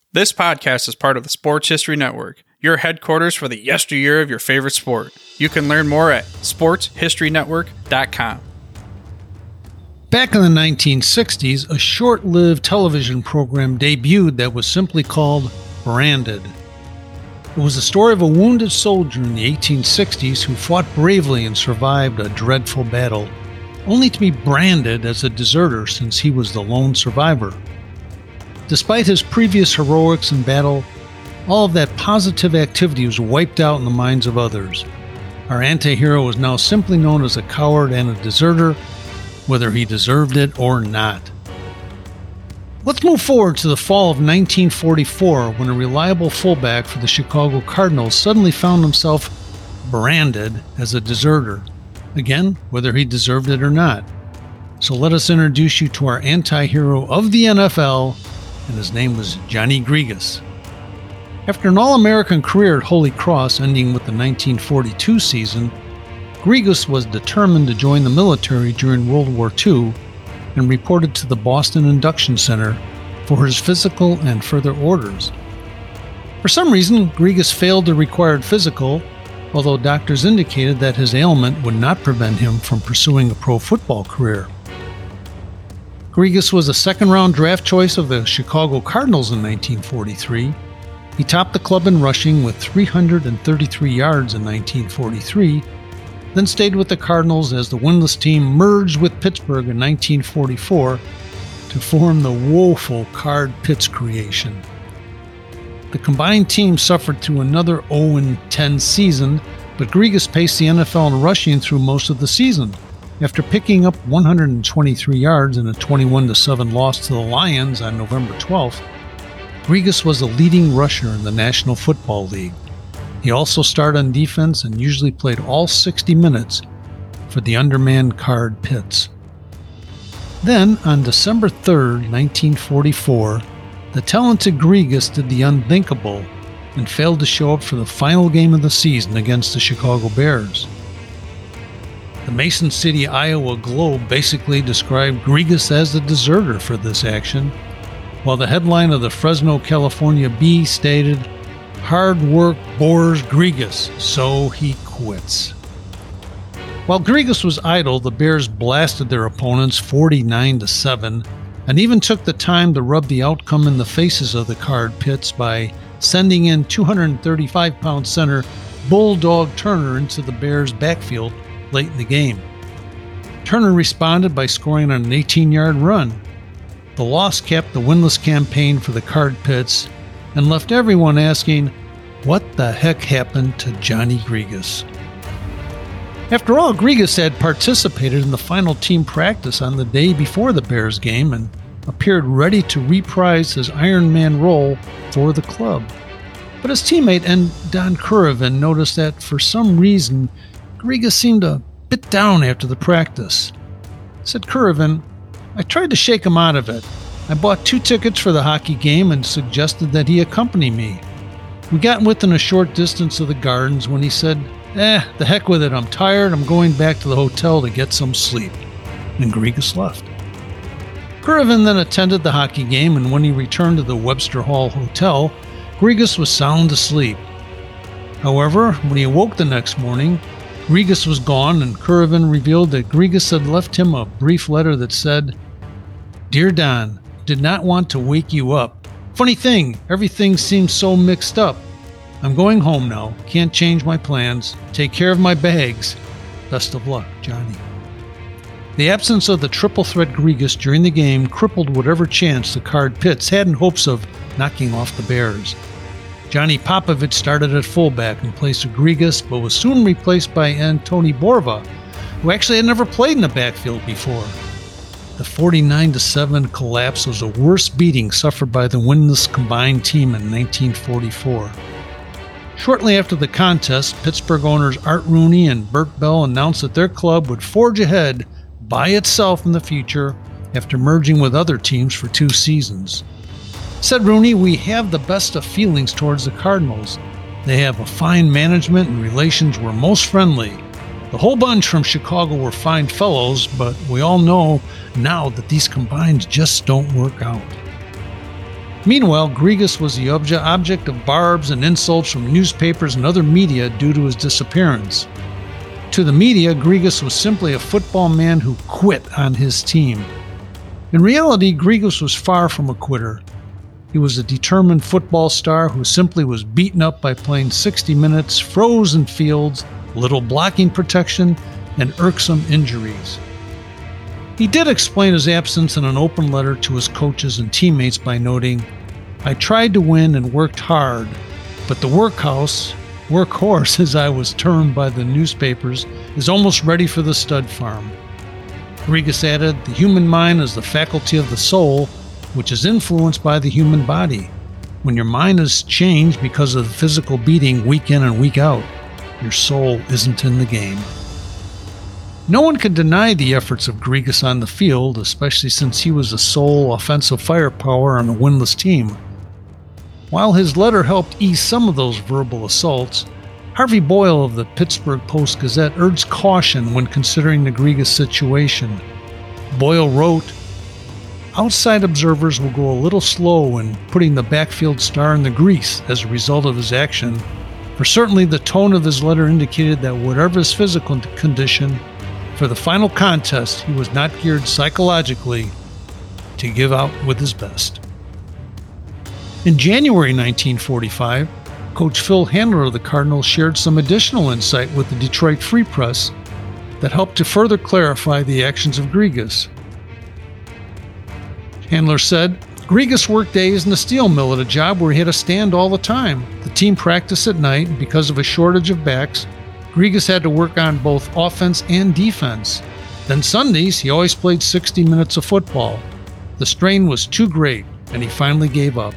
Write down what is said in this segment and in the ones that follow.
This podcast is part of the Sports History Network, your headquarters for the yesteryear of your favorite sport. You can learn more at sportshistorynetwork.com. Back in the 1960s, a short-lived television program debuted that was simply called Branded. It was the story of a wounded soldier in the 1860s who fought bravely and survived a dreadful battle, only to be branded as a deserter since he was the lone survivor. Despite his previous heroics in battle, all of that positive activity was wiped out in the minds of others. Our anti-hero is now simply known as a coward and a deserter, whether he deserved it or not. Let's move forward to the fall of 1944 when a reliable fullback for the Chicago Cardinals suddenly found himself branded as a deserter. Again, whether he deserved it or not. So let us introduce you to our anti-hero of the NFL, and his name was Johnny Grigas. After an All-American career at Holy Cross ending with the 1942 season, Grigas was determined to join the military during World War II and reported to the Boston Induction Center for his physical and further orders. For some reason, Grigas failed the required physical, although doctors indicated that his ailment would not prevent him from pursuing a pro football career. Grigas was a second-round draft choice of the Chicago Cardinals in 1943. He topped the club in rushing with 333 yards in 1943, then stayed with the Cardinals as the winless team merged with Pittsburgh in 1944 to form the woeful Card-Pitts creation. The combined team suffered through another 0-10 season, but Grigas paced the NFL in rushing through most of the season. After picking up 123 yards in a 21-7 loss to the Lions on November 12th, Grigas was the leading rusher in the National Football League. He also started on defense and usually played all 60 minutes for the undermanned Card-Pitts. Then, on December 3rd, 1944, the talented Grigas did the unthinkable and failed to show up for the final game of the season against the Chicago Bears. The Mason City, Iowa Globe basically described Grigas as the deserter for this action, while the headline of the Fresno, California Bee stated, "Hard work bores Grigas, so he quits." While Grigas was idle, the Bears blasted their opponents 49-7 and even took the time to rub the outcome in the faces of the Card-Pitts by sending in 235-pound center Bulldog Turner into the Bears' backfield late in the game. Turner responded by scoring on an 18-yard run. The loss capped the winless campaign for the Card-Pitts and left everyone asking, what the heck happened to Johnny Grigas? After all, Grigas had participated in the final team practice on the day before the Bears game and appeared ready to reprise his Iron Man role for the club. But his teammate Don Curran noticed that for some reason, Grigas seemed a bit down after the practice. Said Curran, "I tried to shake him out of it. I bought 2 tickets for the hockey game and suggested that he accompany me. We got within a short distance of the gardens when he said, the heck with it, I'm tired, I'm going back to the hotel to get some sleep." And Grigas left. Curran then attended the hockey game, and when he returned to the Webster Hall Hotel, Grigas was sound asleep. However, when he awoke the next morning, Grigas was gone, and Curran revealed that Grigas had left him a brief letter that said, "Dear Don, did not want to wake you up. Funny thing, everything seems so mixed up. I'm going home now. Can't change my plans. Take care of my bags. Best of luck, Johnny." The absence of the triple threat Grigas during the game crippled whatever chance the Card-Pitts had in hopes of knocking off the Bears. Johnny Popovich started at fullback in place of Grigas, but was soon replaced by Antoni Borva, who actually had never played in the backfield before. The 49-7 collapse was the worst beating suffered by the winless combined team in 1944. Shortly after the contest, Pittsburgh owners Art Rooney and Bert Bell announced that their club would forge ahead by itself in the future after merging with other teams for 2 seasons. Said Rooney, "We have the best of feelings towards the Cardinals. They have a fine management and relations were most friendly. The whole bunch from Chicago were fine fellows, but we all know now that these combines just don't work out." Meanwhile, Grigas was the object of barbs and insults from newspapers and other media due to his disappearance. To the media, Grigas was simply a football man who quit on his team. In reality, Grigas was far from a quitter. He was a determined football star who simply was beaten up by playing 60 minutes, frozen fields, little blocking protection, and irksome injuries. He did explain his absence in an open letter to his coaches and teammates by noting, "I tried to win and worked hard, but the workhorse, as I was termed by the newspapers, is almost ready for the stud farm." Grigas added, "The human mind is the faculty of the soul, which is influenced by the human body. When your mind is changed because of the physical beating week in and week out, your soul isn't in the game." No one can deny the efforts of Grigas on the field, especially since he was the sole offensive firepower on a winless team. While his letter helped ease some of those verbal assaults, Harvey Boyle of the Pittsburgh Post-Gazette urged caution when considering the Grigas situation. Boyle wrote, "Outside observers will go a little slow in putting the backfield star in the grease as a result of his action, for certainly the tone of his letter indicated that whatever his physical condition, for the final contest, he was not geared psychologically to give out with his best." In January 1945, Coach Phil Handler of the Cardinals shared some additional insight with the Detroit Free Press that helped to further clarify the actions of Grigas. Handler said, "Grigas worked days in the steel mill at a job where he had to stand all the time. The team practiced at night, and because of a shortage of backs, Grigas had to work on both offense and defense. Then Sundays, he always played 60 minutes of football. The strain was too great, and he finally gave up."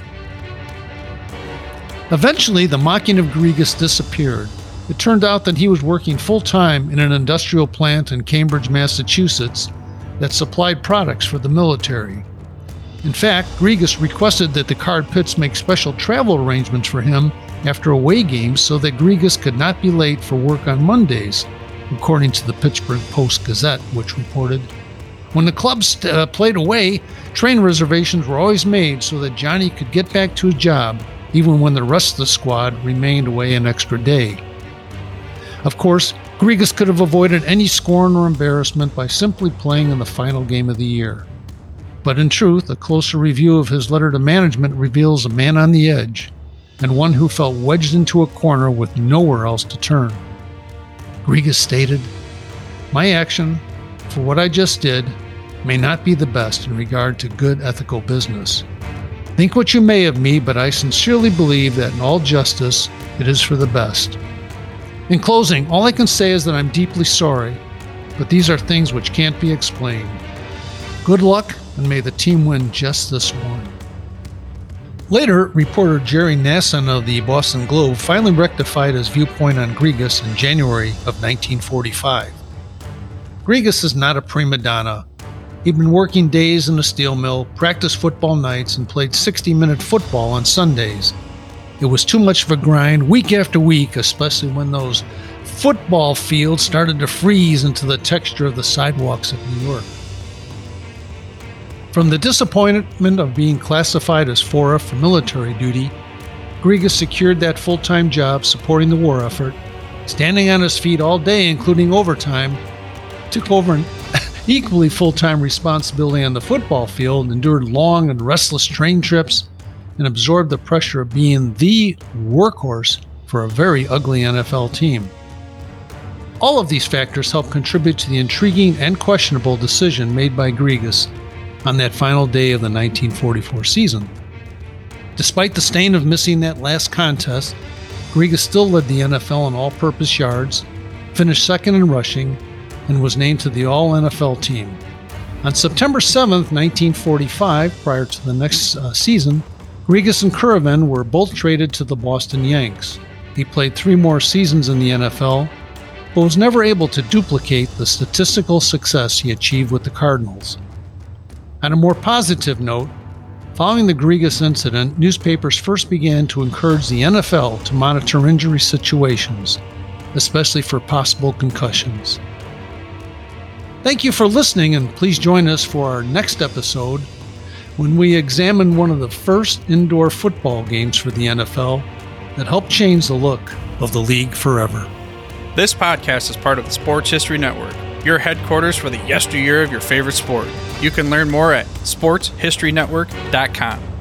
Eventually, the mocking of Grigas disappeared. It turned out that he was working full-time in an industrial plant in Cambridge, Massachusetts, that supplied products for the military. In fact, Grigas requested that the Card Pits make special travel arrangements for him after away games so that Grigas could not be late for work on Mondays, according to the Pittsburgh Post-Gazette, which reported, "When the clubs played away, train reservations were always made so that Johnny could get back to his job, even when the rest of the squad remained away an extra day." Of course, Grigas could have avoided any scorn or embarrassment by simply playing in the final game of the year. But in truth, a closer review of his letter to management reveals a man on the edge, and one who felt wedged into a corner with nowhere else to turn. Grigas stated, "My action, for what I just did, may not be the best in regard to good ethical business. Think what you may of me, but I sincerely believe that in all justice, it is for the best. In closing, all I can say is that I'm deeply sorry, but these are things which can't be explained. Good luck, and may the team win just this one." Later, reporter Jerry Nasson of the Boston Globe finally rectified his viewpoint on Grigas in January of 1945. Grigas is not a prima donna. He'd been working days in a steel mill, practiced football nights, and played 60-minute football on Sundays. It was too much of a grind week after week, especially when those football fields started to freeze into the texture of the sidewalks of New York. From the disappointment of being classified as 4F for military duty, Grigas secured that full-time job supporting the war effort, standing on his feet all day, including overtime, took over an equally full-time responsibility on the football field, endured long and restless train trips, and absorbed the pressure of being the workhorse for a very ugly NFL team. All of these factors helped contribute to the intriguing and questionable decision made by Grigas on that final day of the 1944 season. Despite the stain of missing that last contest, Grigas still led the NFL in all-purpose yards, finished second in rushing, and was named to the All-NFL team. On September 7, 1945, prior to the next season, Grigas and Curran were both traded to the Boston Yanks. He played 3 more seasons in the NFL, but was never able to duplicate the statistical success he achieved with the Cardinals. On a more positive note, following the Grigas incident, newspapers first began to encourage the NFL to monitor injury situations, especially for possible concussions. Thank you for listening, and please join us for our next episode, when we examine one of the first indoor football games for the NFL that helped change the look of the league forever. This podcast is part of the Sports History Network, your headquarters for the yesteryear of your favorite sport. You can learn more at sportshistorynetwork.com.